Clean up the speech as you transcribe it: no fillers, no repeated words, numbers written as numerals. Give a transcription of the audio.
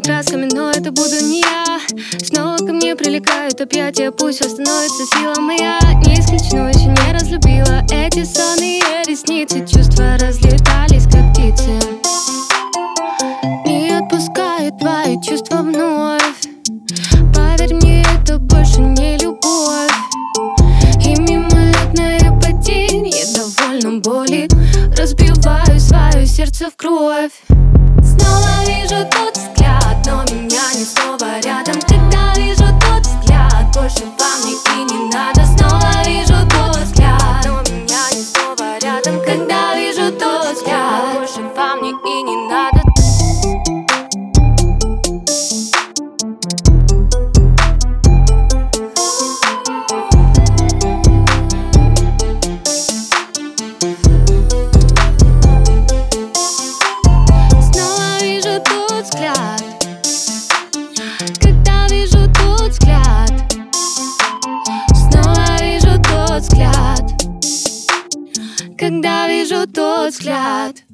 красками, но это буду не я. Снова ко мне прилетают объятия, пусть восстановится сила моя. Не исключено, еще не разлюбила эти сонные ресницы. Чувства разлетались, как птицы. Не отпускает твои чувства вновь. Поверь мне, это больше не любовь. И мимолетное падение довольно болит. Разбиваю свое сердце в кровь. Снова вижу тот взгляд, но меня не снова рядом. Когда вижу тот взгляд, больше вам мне и не надо. Снова вижу тот взгляд, но меня не снова рядом. Когда вижу тот взгляд, больше вам мне и не надо. Когда вижу тот взгляд, снова вижу тот взгляд. Когда вижу тот взгляд.